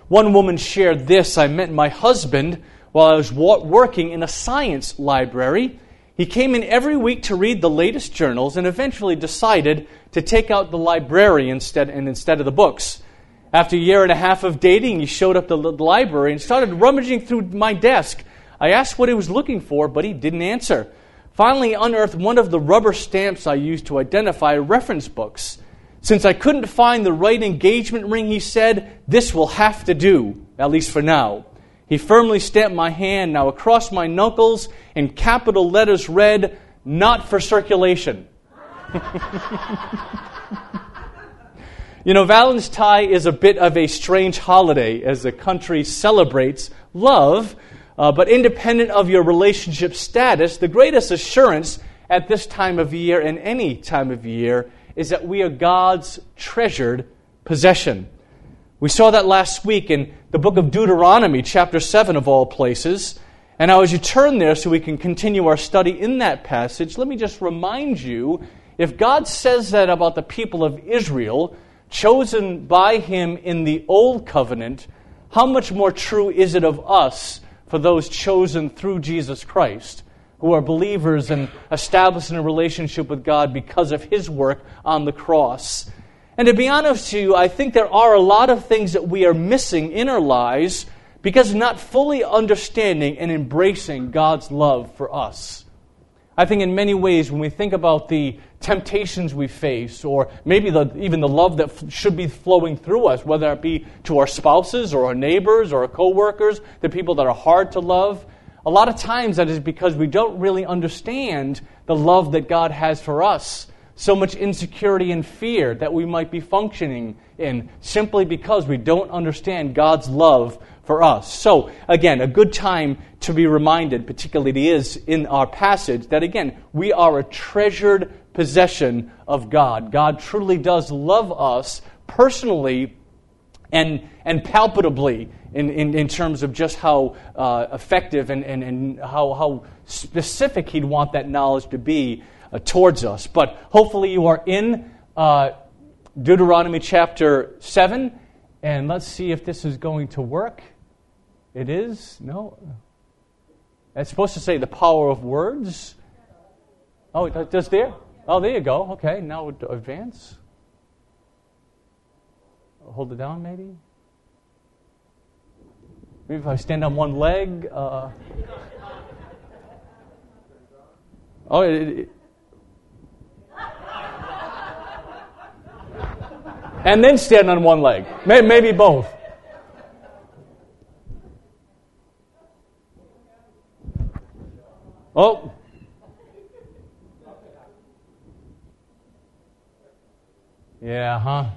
One woman shared this: "I met my husband while I was working in a science library. He came in every week to read the latest journals and eventually decided to take out the library instead of the books. After a year and a half of dating, he showed up at the library and started rummaging through my desk. I asked what he was looking for, but he didn't answer. Finally, he unearthed one of the rubber stamps I used to identify reference books. Since I couldn't find the right engagement ring, he said, 'This will have to do, at least for now.' He firmly stamped my hand. Now across my knuckles, in capital letters read, 'Not for circulation.'" You know, Valentine is a bit of a strange holiday as the country celebrates love, but independent of your relationship status, the greatest assurance at this time of year and any time of year is that we are God's treasured possession. We saw that last week in the book of Deuteronomy, chapter 7 of all places. And now as you turn there so we can continue our study in that passage, let me just remind you, if God says that about the people of Israel, chosen by Him in the Old Covenant, how much more true is it of us for those chosen through Jesus Christ, who are believers and established in a relationship with God because of His work on the cross? And to be honest with you, I think there are a lot of things that we are missing in our lives because of not fully understanding and embracing God's love for us. I think in many ways when we think about the temptations we face, or maybe even the love that should be flowing through us, whether it be to our spouses or our neighbors or our co-workers, the people that are hard to love, a lot of times that is because we don't really understand the love that God has for us. So much insecurity and fear that we might be functioning in simply because we don't understand God's love for us. So, again, a good time to be reminded, particularly it is in our passage, that again, we are a treasured possession of God. God truly does love us personally and palpably in terms of just how effective and how specific He'd want that knowledge to be towards us. But hopefully you are in Deuteronomy chapter 7, and let's see if this is going to work. It is? No? It's supposed to say the power of words. Oh, it does there? Oh, there you go. Okay, now advance. Hold it down, maybe. Maybe if I stand on one leg. And then stand on one leg. Maybe both. Oh. Yeah, huh?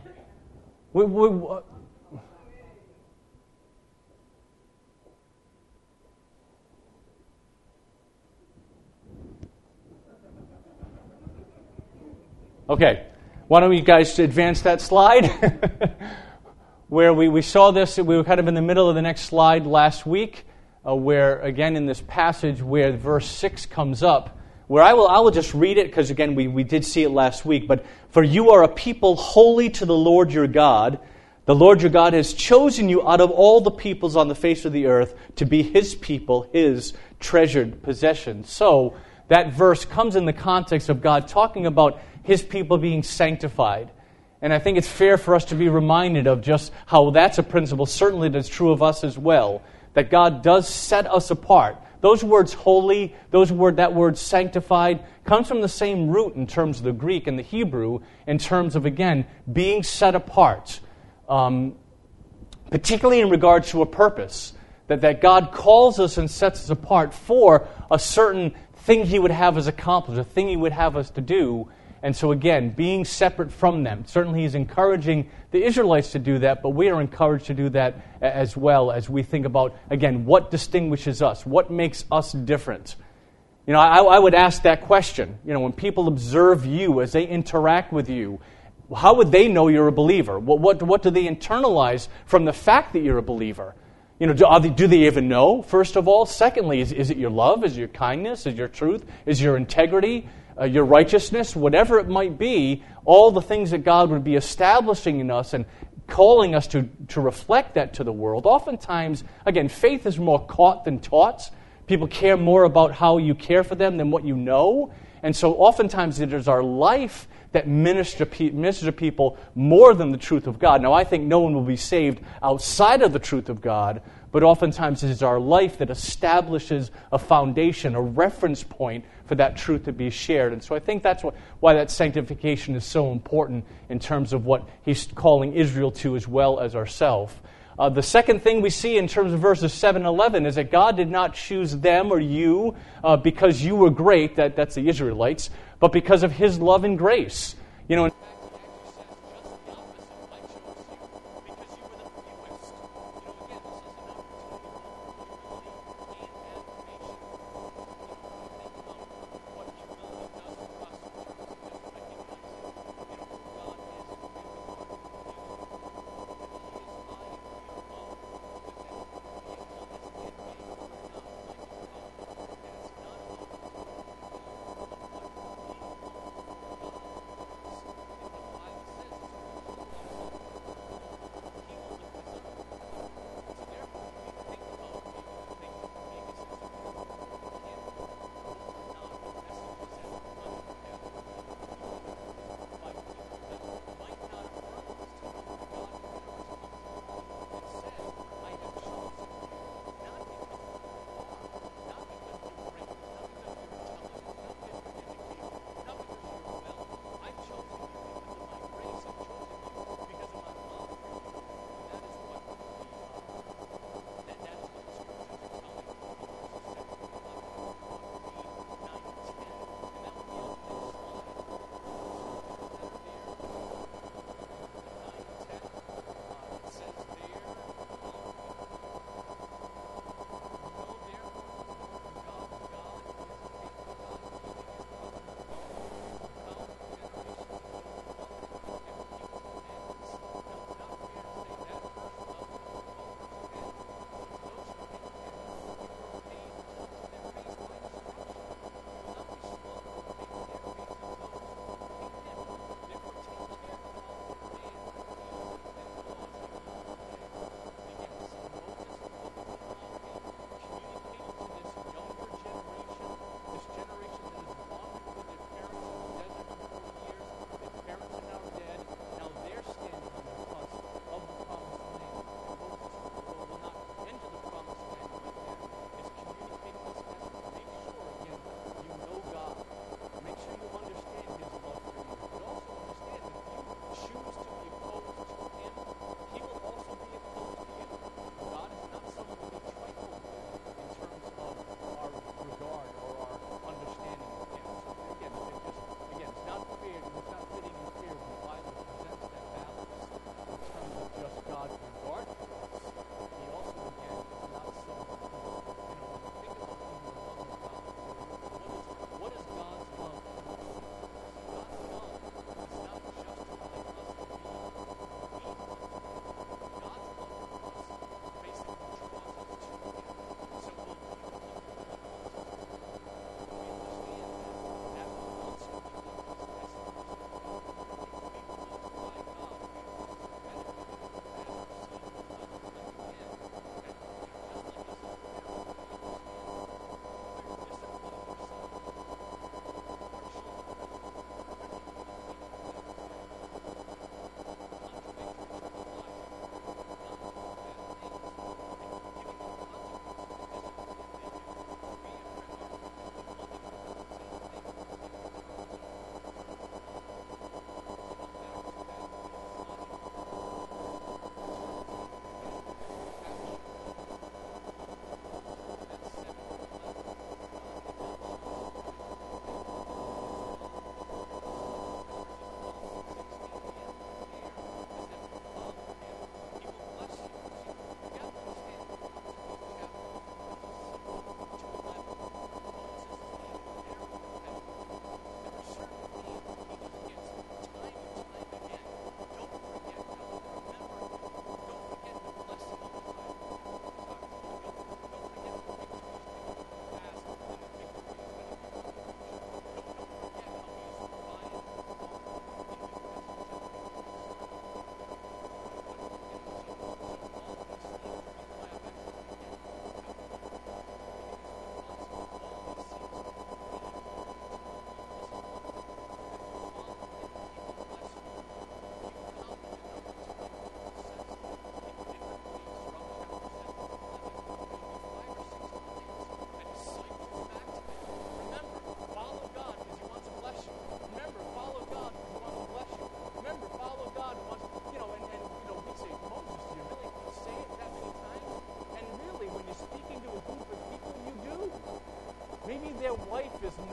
Okay. Why don't you guys advance that slide? Where we saw this, we were kind of in the middle of the next slide last week, where, again, in this passage where verse 6 comes up, where I will just read it, because, again, we did see it last week. But, "For you are a people holy to the Lord your God. The Lord your God has chosen you out of all the peoples on the face of the earth to be His people, His treasured possession." So, that verse comes in the context of God talking about His people being sanctified. And I think it's fair for us to be reminded of just how that's a principle, certainly that's true of us as well, that God does set us apart. Those words holy, that word sanctified, comes from the same root in terms of the Greek and the Hebrew, in terms of, again, being set apart, particularly in regards to a purpose, that God calls us and sets us apart for a certain thing He would have us accomplish, a thing He would have us to do. And so again, being separate from them. Certainly He's encouraging the Israelites to do that, but we are encouraged to do that as well as we think about, again, what distinguishes us, what makes us different. You know, I would ask that question. You know, when people observe you, as they interact with you, how would they know you're a believer? What do they internalize from the fact that you're a believer? You know, do they even know, first of all? Secondly, is it your love? Is it your kindness? Is it your truth? Is it your integrity? Your righteousness? Whatever it might be, all the things that God would be establishing in us and calling us to reflect that to the world. Oftentimes, again, faith is more caught than taught. People care more about how you care for them than what you know. And so oftentimes it is our life that ministers to people more than the truth of God. Now, I think no one will be saved outside of the truth of God, but oftentimes it is our life that establishes a foundation, a reference point for that truth to be shared. And so I think that's why that sanctification is so important in terms of what he's calling Israel to as well as ourselves. The second thing we see in terms of verses 7 and 11 is that God did not choose them or you because you were great, that's the Israelites, but because of his love and grace. You know, in fact, he actually says just the opposite. I chose you because you were the fewest. You know, again, this is an opportunity for humility and admiration. Think about what humility does for us in terms of just recognizing, who God is and who we are. He is high and we are low. With him, he is getting we're not like God. And it's not about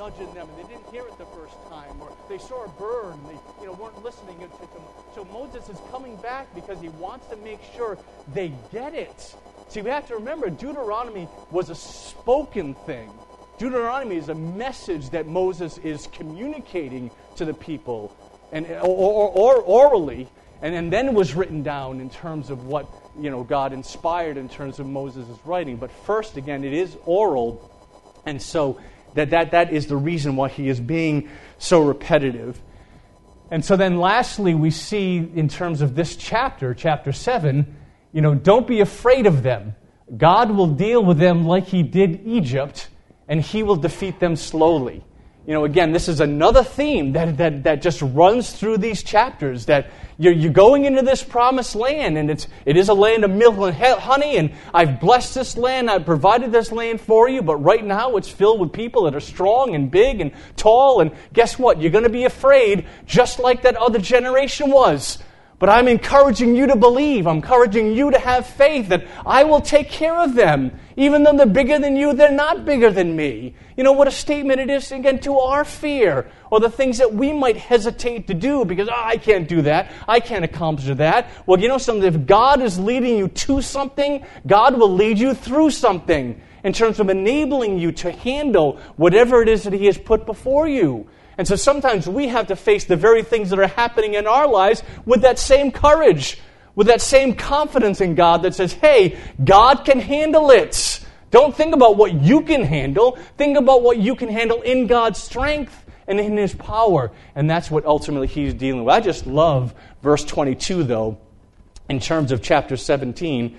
nudging them and they didn't hear it the first time, or they saw a bird and they weren't listening to them. So Moses is coming back because he wants to make sure they get it. See, we have to remember, Deuteronomy was a spoken thing. Deuteronomy is a message that Moses is communicating to the people, and or orally, and then was written down in terms of what God inspired in terms of Moses' writing. But first, again, it is oral, and so that is the reason why he is being so repetitive. And so then lastly, we see in terms of this chapter 7, don't be afraid of them. God will deal with them like he did Egypt, and he will defeat them slowly. Again, this is another theme that just runs through these chapters, that you're going into this promised land, and it is a land of milk and honey, and I've blessed this land, I've provided this land for you, but right now it's filled with people that are strong and big and tall, and guess what? You're going to be afraid, just like that other generation was. But I'm encouraging you to believe. I'm encouraging you to have faith that I will take care of them. Even though they're bigger than you, they're not bigger than me. What a statement it is, again, to our fear, or the things that we might hesitate to do because, I can't do that. I can't accomplish that. Well, something, if God is leading you to something, God will lead you through something in terms of enabling you to handle whatever it is that he has put before you. And so sometimes we have to face the very things that are happening in our lives with that same courage, with that same confidence in God that says, hey, God can handle it. Don't think about what you can handle. Think about what you can handle in God's strength and in his power. And that's what ultimately he's dealing with. I just love verse 22, though, in terms of chapter 7,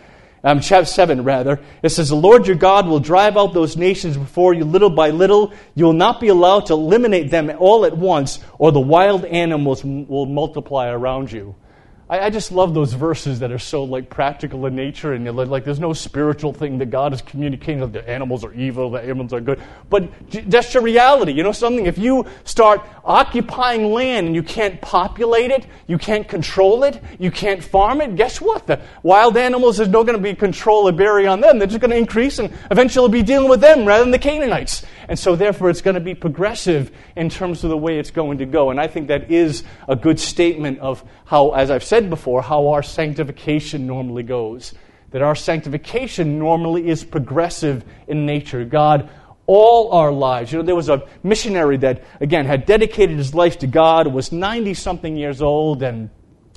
it says, the Lord your God will drive out those nations before you little by little. You will not be allowed to eliminate them all at once, or the wild animals will multiply around you. I just love those verses that are so practical in nature, and there's no spiritual thing that God is communicating that the animals are evil, the animals are good. But that's your reality. Something, if you start occupying land and you can't populate it, you can't control it, you can't farm it, guess what? The wild animals, there's no going to be control or barrier on them. They're just going to increase and eventually be dealing with them rather than the Canaanites. And so therefore it's going to be progressive in terms of the way it's going to go. And I think that is a good statement of how, as I've said before, how our sanctification normally goes. That our sanctification normally is progressive in nature. God, all our lives. There was a missionary that, again, had dedicated his life to God, was 90-something years old, and,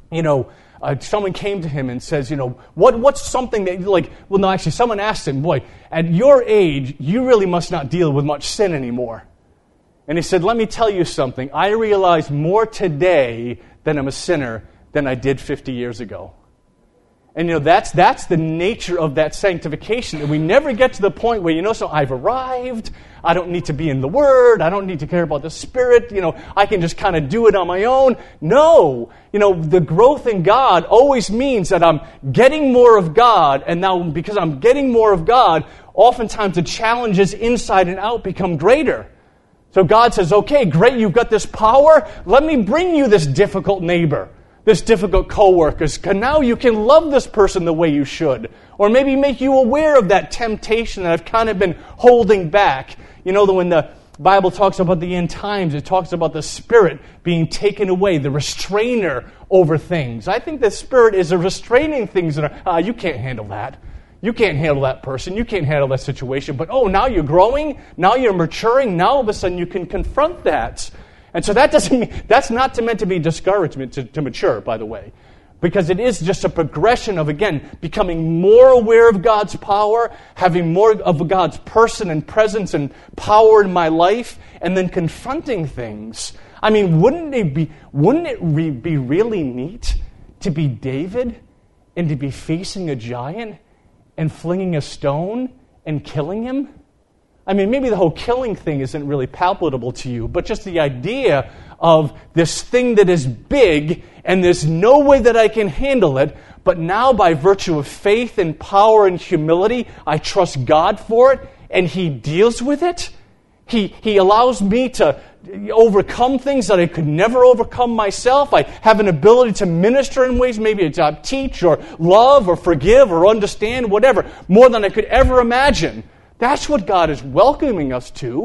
someone came to him and says, what's something that, someone asked him, boy, at your age, you really must not deal with much sin anymore. And he said, let me tell you something. I realize more today that I'm a sinner than I did 50 years ago. And that's the nature of that sanctification, that we never get to the point where, so I've arrived, I don't need to be in the Word, I don't need to care about the Spirit, I can just kind of do it on my own. No, the growth in God always means that I'm getting more of God, and now because I'm getting more of God, oftentimes the challenges inside and out become greater. So God says, okay, great, you've got this power, let me bring you this difficult neighbor, this difficult co-workers, because now you can love this person the way you should. Or maybe make you aware of that temptation that I've kind of been holding back. When the Bible talks about the end times, it talks about the Spirit being taken away, the restrainer over things. I think the Spirit is a restraining things that are, you can't handle that. You can't handle that person. You can't handle that situation. But now you're growing. Now you're maturing. Now all of a sudden you can confront that. And so that doesn't mean, that's not meant to be discouragement to mature, by the way. Because it is just a progression of, again, becoming more aware of God's power, having more of God's person and presence and power in my life, and then confronting things. I mean, wouldn't it be really neat to be David and to be facing a giant and flinging a stone and killing him? I mean, maybe the whole killing thing isn't really palatable to you, but just the idea of this thing that is big and there's no way that I can handle it, but now by virtue of faith and power and humility, I trust God for it, and He deals with it. He allows me to overcome things that I could never overcome myself. I have an ability to minister in ways, maybe to teach or love or forgive or understand, whatever, more than I could ever imagine. That's what God is welcoming us to.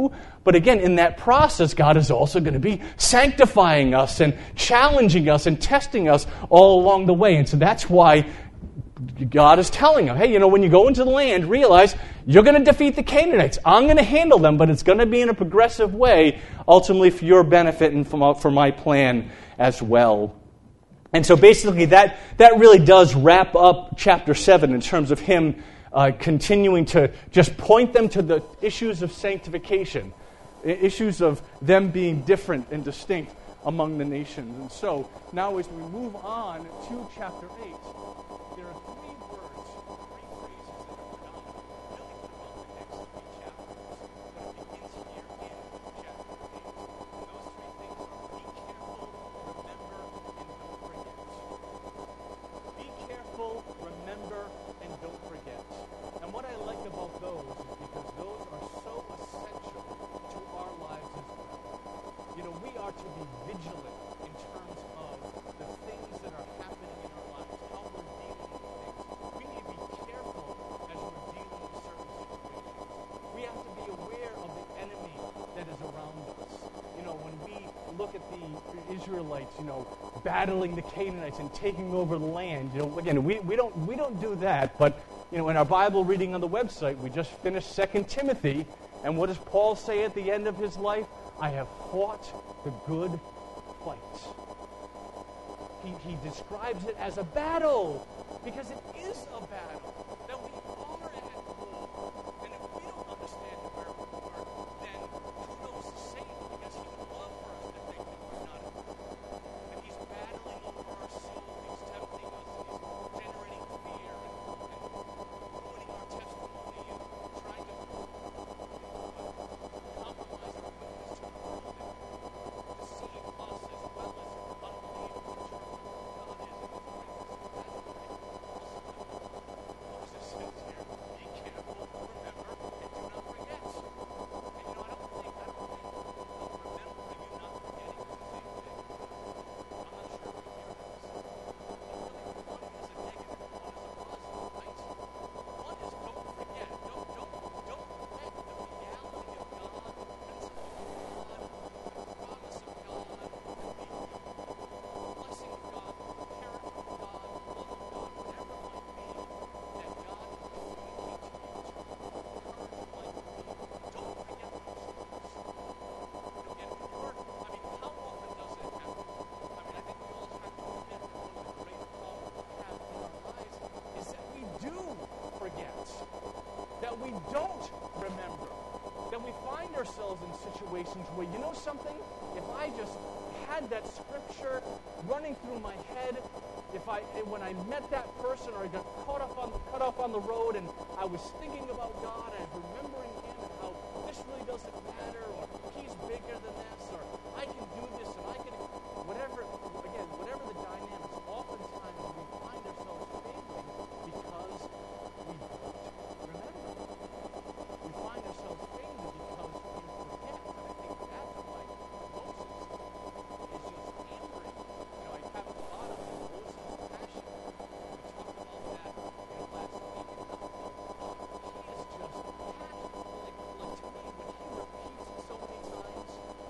But again, in that process, God is also going to be sanctifying us and challenging us and testing us all along the way. And so that's why God is telling them, hey, when you go into the land, realize you're going to defeat the Canaanites. I'm going to handle them, but it's going to be in a progressive way, ultimately for your benefit and for my plan as well. And so basically that really does wrap up chapter 7 in terms of him continuing to just point them to the issues of sanctification, issues of them being different and distinct among the nations. And so now as we move on to chapter 8, there are three words, three phrases that are predominant really throughout the next three chapters, but it begins here in chapter 8. And those three things are be careful, remember, and don't forget. Be careful, remember, and don't forget. And what I like about those is because those are so essential to our lives as well. We are to be vigilant in terms of the things that are happening in our lives, how we're dealing with things. We need to be careful as we're dealing with certain situations. We have to be aware of the enemy that is around us. When we look at the Israelites, battling the Canaanites and taking over the land, again, we don't do that, but in our Bible reading on the website, we just finished 2 Timothy, and what does Paul say at the end of his life? I have fought the good fight. He describes it as a battle, because it is a battle, that we are at war. And if we don't understand where we are, then kudos to Satan, because he would love for us to think that we're not at war. And he's battling over our soul, he's tempting us, and he's generating fear and ruining our testimony and trying to compromise our witness to the world and deceive us as well as unbelievers in terms of who God is and his righteousness. Moses says here, be careful, remember, and do not forget. And I don't think remembering and not forgetting is the same thing. I'm not sure what you hear this. But really, one is a negative, one is a positive, right? One is don't forget. Don't let the reality of God, the principle of God, the promise of God, the blessing of God, the character of God, the love of God, whatever it might be, that God will communicate to you to encourage your life with you. Don't forget those things. Again, how often does it happen? I think we all have to admit that one of the great problems we have in our lives is that we do forget, that we don't remember, that we find ourselves in situations where, something, if I just had that scripture running through my head, when I met that person or I got cut off on the road and I was thinking about God and remembering him and how this really doesn't matter, or he's bigger than this, or I can do this and I can, whatever the dynamics, oftentimes we find ourselves failing because we don't remember. We find ourselves failing because we forget. And I think that's why Moses is just hammering. I have a lot of Moses' passion. We talked about that last week and how he is just passionate. Like to me, when he repeats it so many times,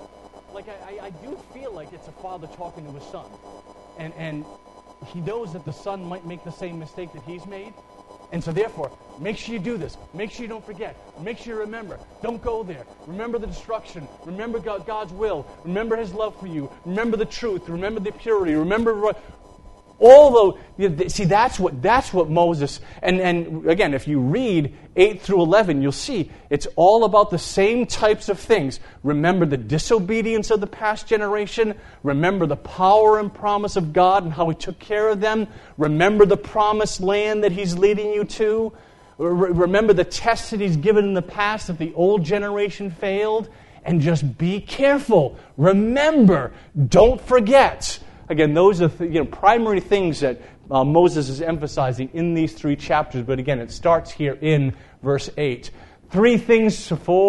I do feel like it's a father talking to his son. And he knows that the son might make the same mistake that he's made. And so therefore, make sure you do this. Make sure you don't forget. Make sure you remember. Don't go there. Remember the destruction. Remember God's will. Remember his love for you. Remember the truth. Remember the purity. Remember all the... See, that's what Moses... And again, if you read 8 through 11, you'll see it's all about the same types of things. Remember the disobedience of the past generation. Remember the power and promise of God and how he took care of them. Remember the promised land that he's leading you to. Remember the tests that he's given in the past that the old generation failed. And just be careful. Remember. Don't forget. Again, those are primary things that Moses is emphasizing in these 3 chapters. But again, it starts here in verse 8. 4 things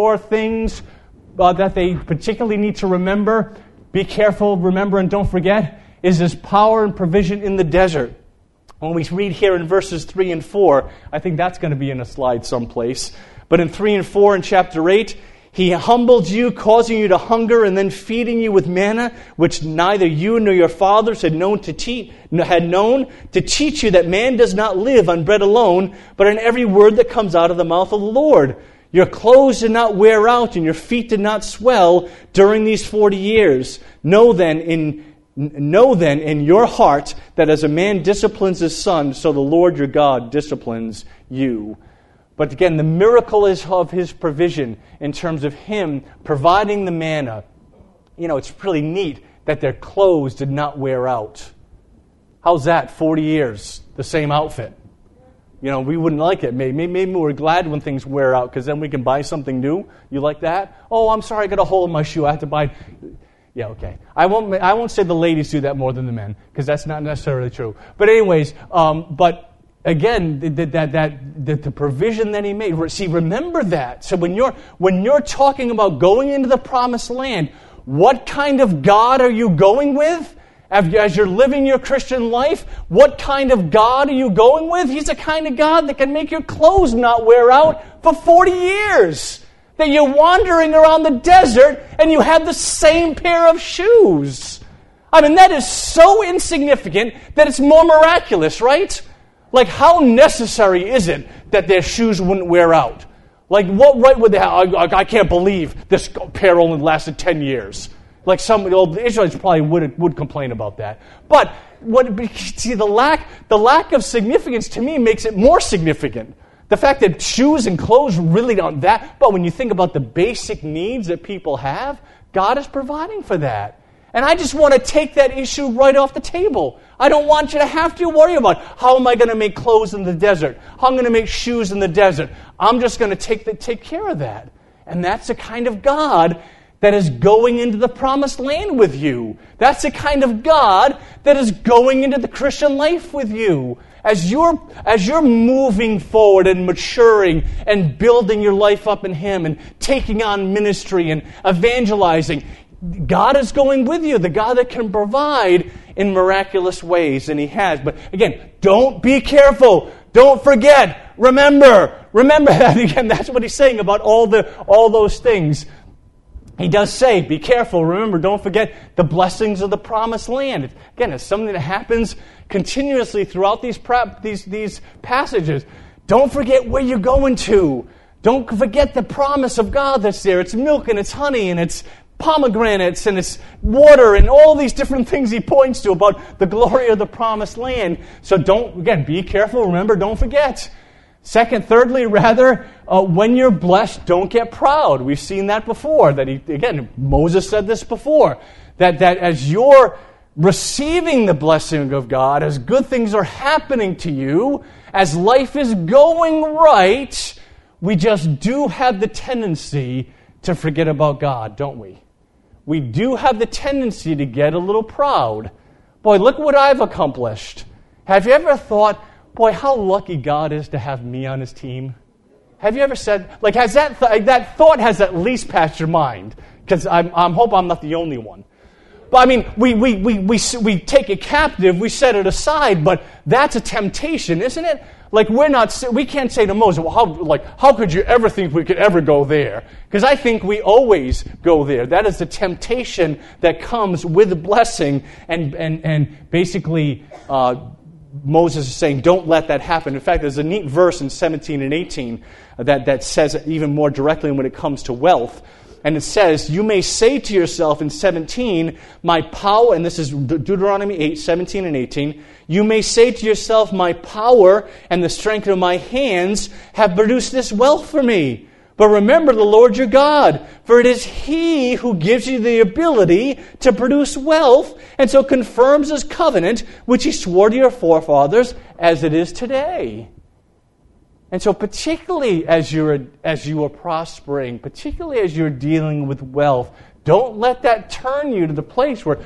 that they particularly need to remember. Be careful, remember, and don't forget. Is his power and provision in the desert. When we read here in verses 3 and 4, I think that's going to be in a slide someplace. But in 3 and 4 in chapter 8, He humbled you, causing you to hunger, and then feeding you with manna, which neither you nor your fathers had known to teach you that man does not live on bread alone, but on every word that comes out of the mouth of the Lord. Your clothes did not wear out, and your feet did not swell during these 40 years. Know then in your heart that as a man disciplines his son, so the Lord your God disciplines you. But again, the miracle is of His provision in terms of Him providing the manna. You know, it's really neat that their clothes did not wear out. How's that? 40 years, the same outfit. You know, we wouldn't like it. Maybe we're glad when things wear out because then we can buy something new. You like that? Oh, I'm sorry, I got a hole in my shoe. I have to buy. Yeah, okay. I won't say the ladies do that more than the men because that's not necessarily true. But anyways, again, the provision that He made. See, remember that. So when you're talking about going into the promised land, what kind of God are you going with? As you're living your Christian life, what kind of God are you going with? He's the kind of God that can make your clothes not wear out for 40 years. That you're wandering around the desert and you have the same pair of shoes. I mean, that is so insignificant that it's more miraculous, right? Like, how necessary is it that their shoes wouldn't wear out? Like, what right would they have? I can't believe this pair only lasted 10 years. Like, the Israelites probably would complain about that. But, the lack of significance to me makes it more significant. The fact that shoes and clothes really aren't that, but when you think about the basic needs that people have, God is providing for that. And I just want to take that issue right off the table. I don't want you to have to worry about how am I going to make clothes in the desert? How I'm going to make shoes in the desert? I'm just going to take care of that. And that's the kind of God that is going into the promised land with you. That's the kind of God that is going into the Christian life with you. As you're moving forward and maturing and building your life up in Him and taking on ministry and evangelizing, God is going with you, the God that can provide in miraculous ways, and He has. But again, be careful. Don't forget. Remember that. Again, that's what He's saying about all those things. He does say, be careful. Remember, don't forget the blessings of the promised land. Again, it's something that happens continuously throughout these passages. Don't forget where you're going to. Don't forget the promise of God that's there. It's milk and it's honey and it's pomegranates and it's water and all these different things He points to about the glory of the promised land. So be careful. Remember, don't forget. Thirdly, when you're blessed, don't get proud. We've seen that before. Moses said this before. That as you're receiving the blessing of God, as good things are happening to you, as life is going right, we just do have the tendency to forget about God, don't we? We do have the tendency to get a little proud. Boy, look what I've accomplished. Have you ever thought, boy, how lucky God is to have me on His team? Have you ever said, has that thought has at least passed your mind? Because I hope I'm not the only one. But I mean, we take it captive, we set it aside, but that's a temptation, isn't it? We can't say to Moses, well, how could you ever think we could ever go there? Because I think we always go there. That is the temptation that comes with the blessing, and basically, Moses is saying, don't let that happen. In fact, there's a neat verse in 17 and 18 that says it even more directly when it comes to wealth. And it says, you may say to yourself in 17, my power, and this is Deuteronomy 8, 17 and 18, you may say to yourself, my power and the strength of my hands have produced this wealth for me. But remember the Lord your God, for it is He who gives you the ability to produce wealth, and so confirms His covenant, which He swore to your forefathers, as it is today. And so particularly as you are prospering, particularly as you're dealing with wealth, don't let that turn you to the place where,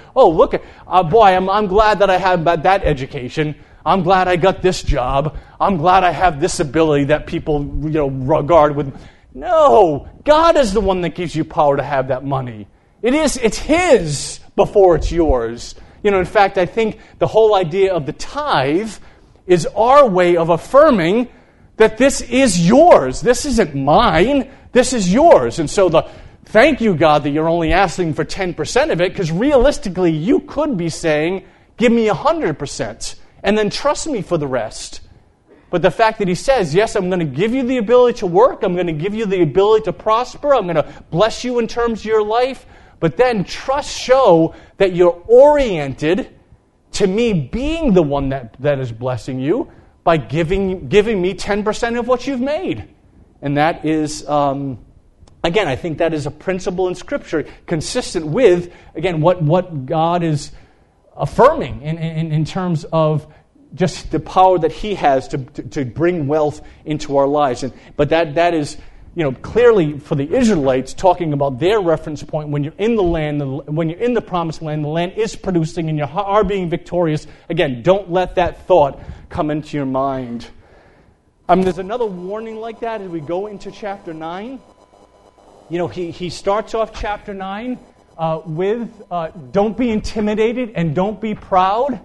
I'm glad that I have that education. I'm glad I got this job. I'm glad I have this ability that people regard with. No, God is the one that gives you power to have that money. It's His before it's yours. In fact, I think the whole idea of the tithe is our way of affirming that this is yours. This isn't mine. This is yours. And so thank you, God, that you're only asking for 10% of it, because realistically, you could be saying, give me 100%, and then trust me for the rest. But the fact that he says, yes, I'm going to give you the ability to work, I'm going to give you the ability to prosper, I'm going to bless you in terms of your life, but then show that you're oriented to me being the one that is blessing you by giving me 10% of what you've made. And that is, again, I think that is a principle in Scripture consistent with, again, what God is affirming in terms of just the power that he has to bring wealth into our lives. But that is, clearly for the Israelites, talking about their reference point when you're in the land, when you're in the promised land, the land is producing and you are being victorious. Again, don't let that thought come into your mind. There's another warning like that as we go into chapter 9. He starts off chapter 9 with don't be intimidated and don't be proud.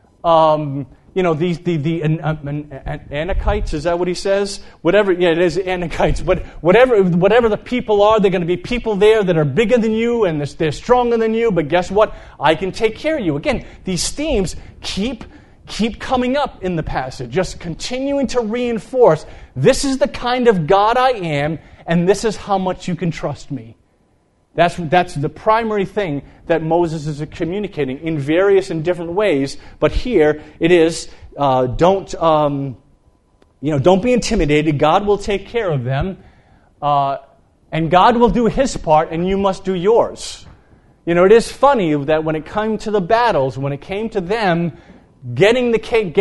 The Anakites, is that what he says? Whatever, yeah, it is Anakites. But whatever the people are, they're going to be people there that are bigger than you and they're stronger than you. But guess what? I can take care of you. Again, these themes keep coming up in the passage, just continuing to reinforce, this is the kind of God I am, and this is how much you can trust me. That's the primary thing that Moses is communicating in various and different ways. But here it is, don't be intimidated. God will take care of them, and God will do His part, and you must do yours. It is funny that when it came to the battles, when it came to them getting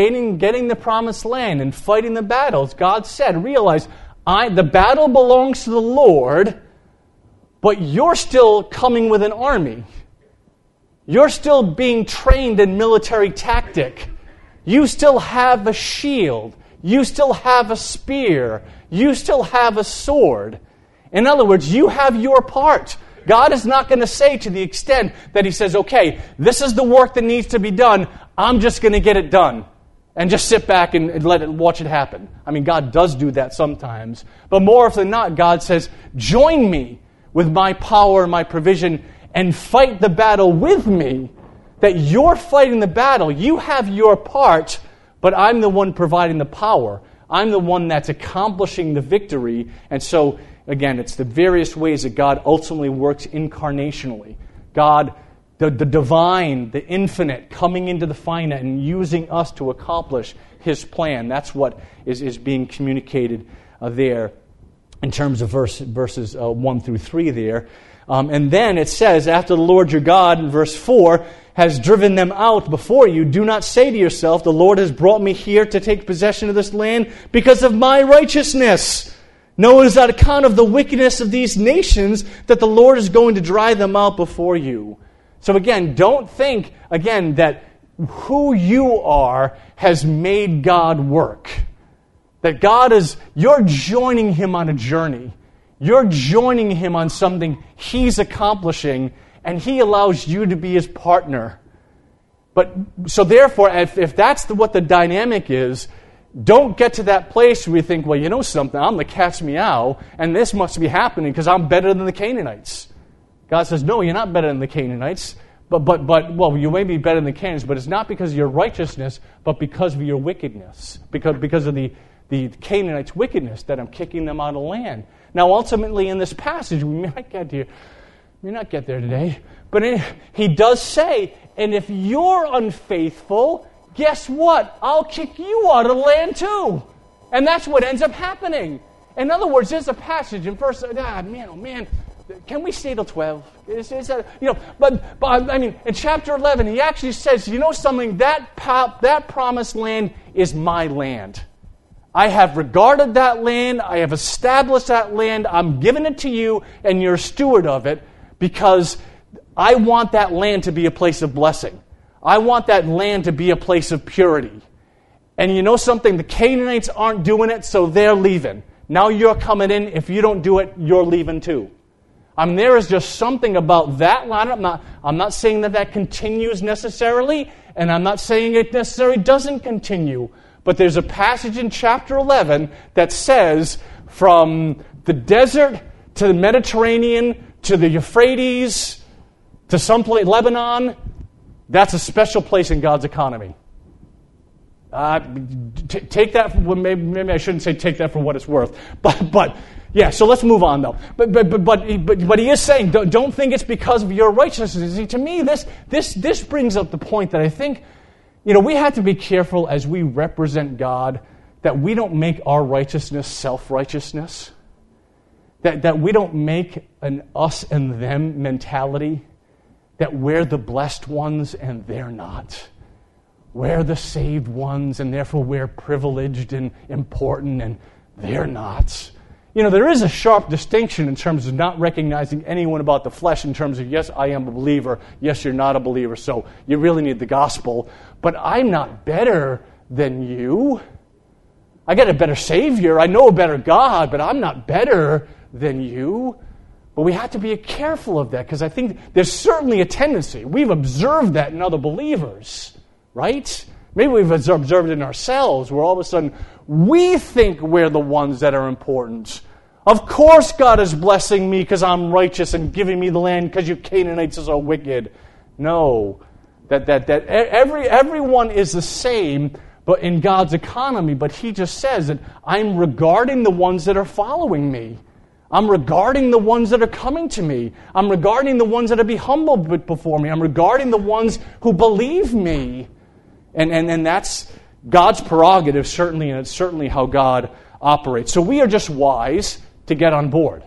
the promised land and fighting the battles, God said, realize, the battle belongs to the Lord, but you're still coming with an army. You're still being trained in military tactic. You still have a shield. You still have a spear. You still have a sword. In other words, you have your part. God is not going to say to the extent that He says, okay, this is the work that needs to be done. I'm just going to get it done. And just sit back and watch it happen. God does do that sometimes. But more often than not, God says, join me with my power and my provision and fight the battle with me. That you're fighting the battle. You have your part, but I'm the one providing the power. I'm the one that's accomplishing the victory. And so, again, it's the various ways that God ultimately works incarnationally. God, the divine, the infinite, coming into the finite and using us to accomplish His plan. That's what is being communicated there in terms of verses 1 through 3 there. And then it says, after the Lord your God, in verse 4, has driven them out before you, do not say to yourself, the Lord has brought me here to take possession of this land because of my righteousness. No, it is on account of the wickedness of these nations that the Lord is going to drive them out before you. So again, don't think, that who you are has made God work. That you're joining Him on a journey. You're joining Him on something He's accomplishing, and He allows you to be His partner. But so therefore, if that's what the dynamic is, don't get to that place where you think, well, you know something, I'm the cat's meow, and this must be happening because I'm better than the Canaanites. God says, no, you're not better than the Canaanites. But you may be better than the Canaanites, but it's not because of your righteousness, but because of your wickedness. Because of the Canaanites' wickedness that I'm kicking them out of land. Now, ultimately, in this passage, we may not get there today, but He does say, and if you're unfaithful, guess what? I'll kick you out of the land too. And that's what ends up happening. In other words, there's a passage in verse, can we stay till 12? Is that, in chapter 11, he actually says, you know something, that promised land is my land. I have regarded that land, I have established that land, I'm giving it to you, and you're a steward of it, because I want that land to be a place of blessing. I want that land to be a place of purity. And you know something, the Canaanites aren't doing it, so they're leaving. Now you're coming in, if you don't do it, you're leaving too. There is just something about that line. I'm not saying that continues necessarily, and I'm not saying it necessarily doesn't continue. But there's a passage in chapter 11 that says from the desert to the Mediterranean to the Euphrates to someplace, Lebanon, that's a special place in God's economy. Take that, maybe I shouldn't say take that for what it's worth. But yeah, so let's move on though. But he is saying, don't think it's because of your righteousness. See, to me, this brings up the point that I think, we have to be careful as we represent God that we don't make our righteousness self-righteousness. That we don't make an us and them mentality. That we're the blessed ones and they're not. We're the saved ones and therefore we're privileged and important and they're not. There is a sharp distinction in terms of not recognizing anyone about the flesh in terms of, yes, I am a believer, yes, you're not a believer, so you really need the gospel. But I'm not better than you. I got a better Savior, I know a better God, but I'm not better than you. But we have to be careful of that because I think there's certainly a tendency. We've observed that in other believers, right? Maybe we've observed it in ourselves where all of a sudden we think we're the ones that are important. Of course God is blessing me because I'm righteous and giving me the land because you Canaanites are so wicked. No, that everyone is the same but in God's economy. But he just says that I'm regarding the ones that are following me. I'm regarding the ones that are coming to me. I'm regarding the ones that are be humble before me. I'm regarding the ones who believe me. And that's God's prerogative, certainly, and it's certainly how God operates. So we are just wise to get on board.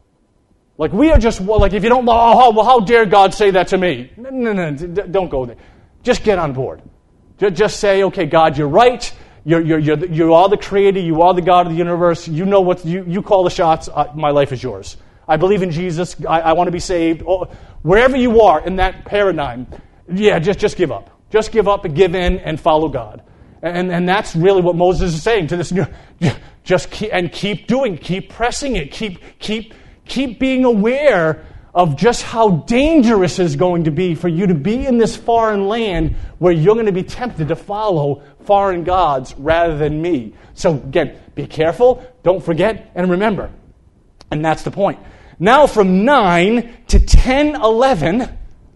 Like we are just, like if you don't, how dare God say that to me? No, don't go there. Just get on board. Just say, okay, God, you're right. You are the creator. You are the God of the universe. You know what, you call the shots. My life is yours. I believe in Jesus. I want to be saved. Wherever you are in that paradigm, yeah, just give up. Just give up and give in and follow God. And that's really what Moses is saying to this. Just keep doing, keep pressing it, keep being aware of just how dangerous it's going to be for you to be in this foreign land where you're going to be tempted to follow foreign gods rather than me. So again, be careful, don't forget, and remember. And that's the point. Now from 9 to 10, 11,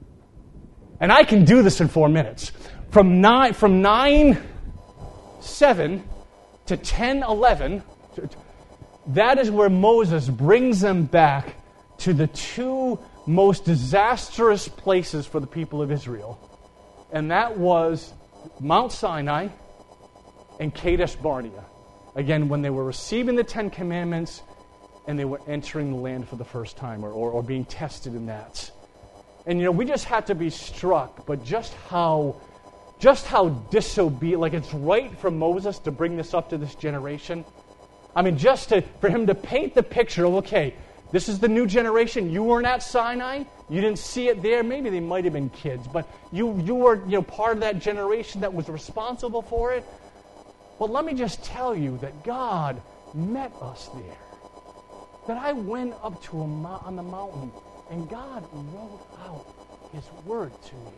and I can do this in 4 minutes. From 9, 7 to 10, 11, that is where Moses brings them back to the two most disastrous places for the people of Israel. And that was Mount Sinai and Kadesh Barnea. Again, when they were receiving the 10 Commandments and they were entering the land for the first time or being tested in that. And we just had to be struck, but just how disobedient, like it's right for Moses to bring this up to this generation. I mean, for him to paint the picture of, okay, this is the new generation. You weren't at Sinai. You didn't see it there. Maybe they might have been kids, but you were part of that generation that was responsible for it. Well, let me just tell you that God met us there. That I went up to on the mountain and God wrote out His word to me.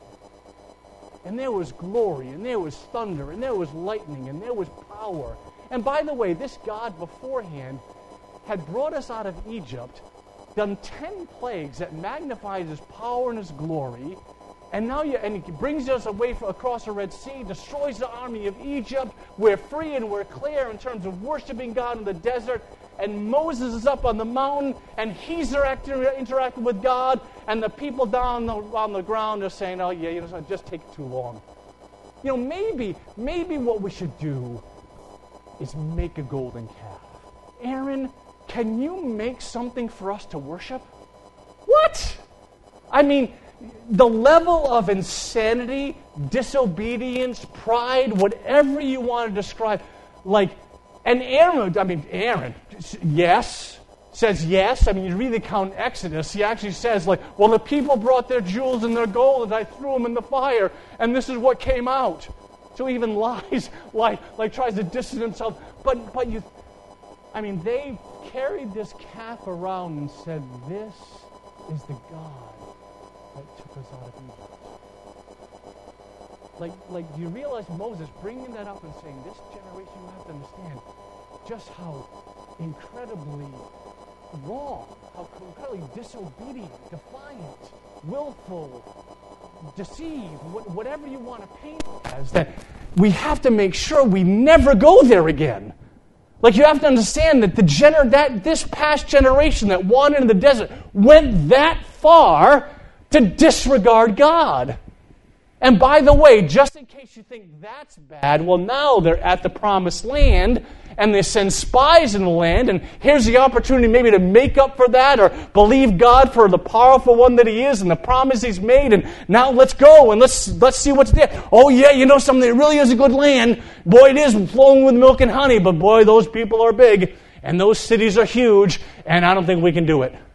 And there was glory, and there was thunder, and there was lightning, and there was power. And by the way, this God beforehand had brought us out of Egypt, done 10 plagues that magnifies His power and His glory, and now He brings us across the Red Sea, destroys the army of Egypt. We're free and we're clear in terms of worshiping God in the desert. And Moses is up on the mountain, and he's interacting with God, and the people down on the ground are saying, oh yeah, it just takes too long. Maybe what we should do is make a golden calf. Aaron, can you make something for us to worship? What? I mean, the level of insanity, disobedience, pride, whatever you want to describe, and Aaron, yes, says yes. I mean, you read the account in Exodus, he actually says, well, the people brought their jewels and their gold, and I threw them in the fire, and this is what came out. So he even lies, tries to distance himself. But they carried this calf around and said, this is the God that took us out of Egypt. do you realize Moses bringing that up and saying, this generation, you have to understand just how incredibly wrong, how incredibly disobedient, defiant, willful, deceived, whatever you want to paint it as, that we have to make sure we never go there again. Like, you have to understand that this past generation that wandered in the desert went that far to disregard God. And by the way, just in case you think that's bad, well, now they're at the promised land, and they send spies in the land, and here's the opportunity maybe to make up for that, or believe God for the powerful one that He is, and the promise He's made, and now let's go, and let's see what's there. Oh yeah, you know something, it really is a good land. Boy, it is flowing with milk and honey, but boy, those people are big, and those cities are huge, and I don't think we can do it.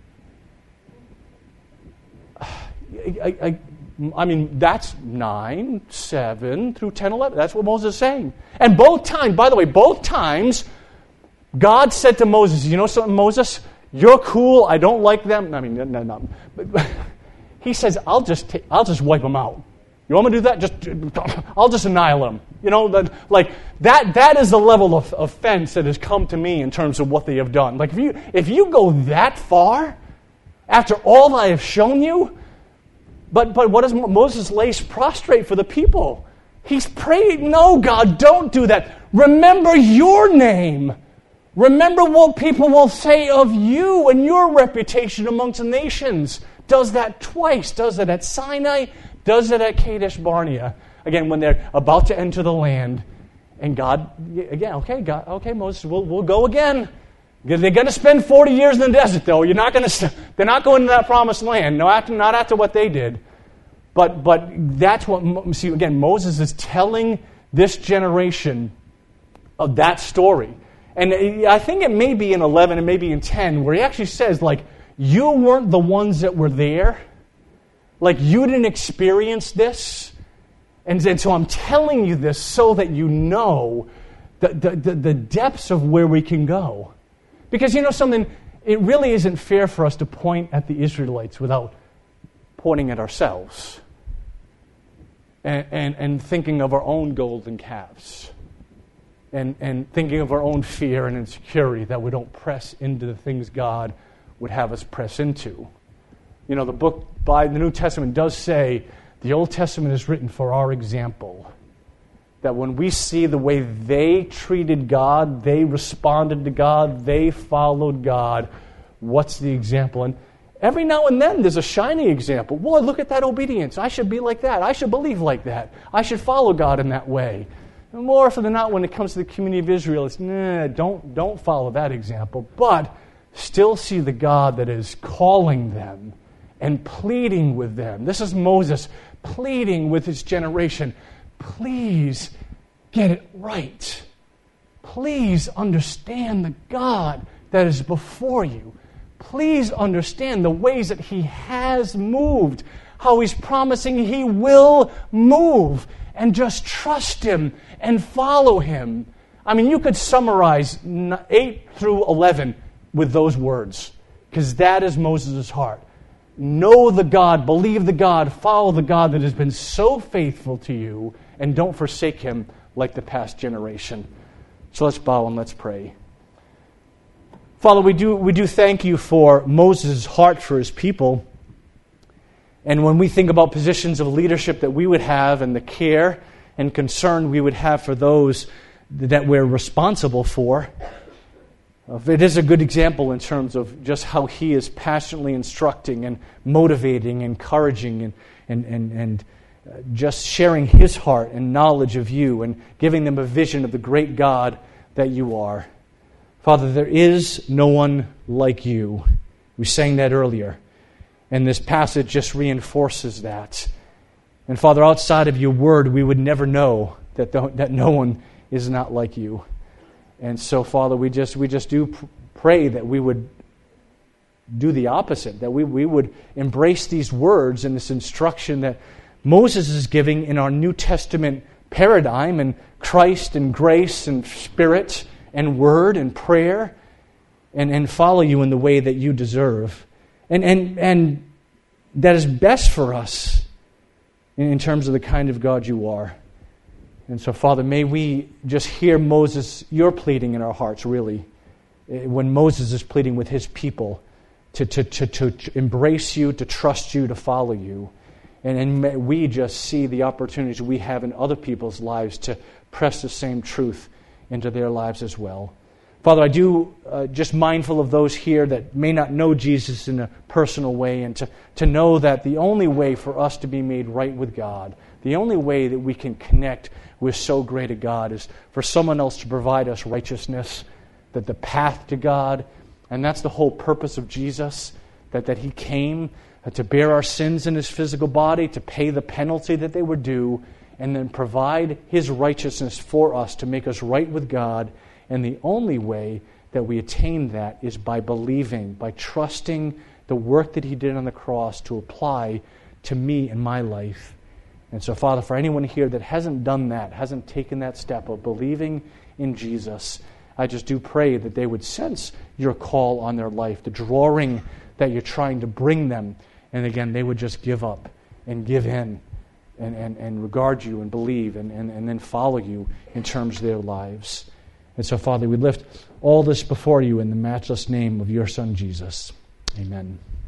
I mean, that's 9, 7 through 10, 11. That's what Moses is saying. And both times, God said to Moses, you know something, Moses? You're cool. I don't like them. I mean, no. He says, I'll just wipe them out. You want me to do that? I'll just annihilate them. You know, that is the level of offense that has come to me in terms of what they have done. Like, if you go that far, after all I have shown you, But what does Moses lays prostrate for the people? He's praying, no, God, don't do that. Remember your name. Remember what people will say of you and your reputation amongst the nations. Does that twice. Does it at Sinai. Does it at Kadesh Barnea. Again, when they're about to enter the land. And God, again, okay, Moses, we'll go again. They're going to spend 40 years in the desert, though. They're not going to that promised land. Not after what they did. But that's what, see, again, Moses is telling this generation of that story. And I think it may be in 11, it may be in 10, where he actually says, like, you weren't the ones that were there. Like, you didn't experience this. And so I'm telling you this so that you know the depths of where we can go. Because, you know something, it really isn't fair for us to point at the Israelites without pointing at ourselves and thinking of our own golden calves and thinking of our own fear and insecurity that we don't press into the things God would have us press into. You know, the book by the New Testament does say the Old Testament is written for our example. That when we see the way they treated God, they responded to God, they followed God, what's the example? And every now and then there's a shining example. Boy, look at that obedience. I should be like that. I should believe like that. I should follow God in that way. And more often than not, when it comes to the community of Israel, it's, don't follow that example. But still see the God that is calling them and pleading with them. This is Moses pleading with his generation. Please get it right. Please understand the God that is before you. Please understand the ways that He has moved, how He's promising He will move, and just trust Him and follow Him. I mean, you could summarize 8 through 11 with those words, because that is Moses' heart. Know the God, believe the God, follow the God that has been so faithful to you, and don't forsake Him like the past generation. So let's bow and let's pray. Father, we do thank You for Moses' heart for his people. And when we think about positions of leadership that we would have and the care and concern we would have for those that we're responsible for, it is a good example in terms of just how he is passionately instructing and motivating, encouraging, and just sharing his heart and knowledge of You and giving them a vision of the great God that You are. Father, there is no one like You. We sang that earlier. And this passage just reinforces that. And Father, outside of Your word, we would never know that no one is not like You. And so, Father, we just do pray that we would do the opposite, that we would embrace these words and this instruction that Moses is giving in our New Testament paradigm, and Christ and grace and Spirit and word and prayer, and follow You in the way that You deserve. And that is best for us in terms of the kind of God you are. And so, Father, may we just hear Moses, your pleading in our hearts, really, when Moses is pleading with his people to embrace you, to trust you, to follow you. And may we just see the opportunities we have in other people's lives to press the same truth into their lives as well. Father, I do just mindful of those here that may not know Jesus in a personal way, and to know that the only way for us to be made right with God, the only way that we can connect with so great a God, is for someone else to provide us righteousness, that the path to God, and that's the whole purpose of Jesus, that He came to bear our sins in His physical body, to pay the penalty that they were due, and then provide His righteousness for us to make us right with God. And the only way that we attain that is by believing, by trusting the work that He did on the cross to apply to me in my life. And so, Father, for anyone here that hasn't done that, hasn't taken that step of believing in Jesus, I just do pray that they would sense your call on their life, the drawing that you're trying to bring them. And again, they would just give up and give in and regard you and believe and then follow you in terms of their lives. And so, Father, we lift all this before you in the matchless name of your Son, Jesus. Amen.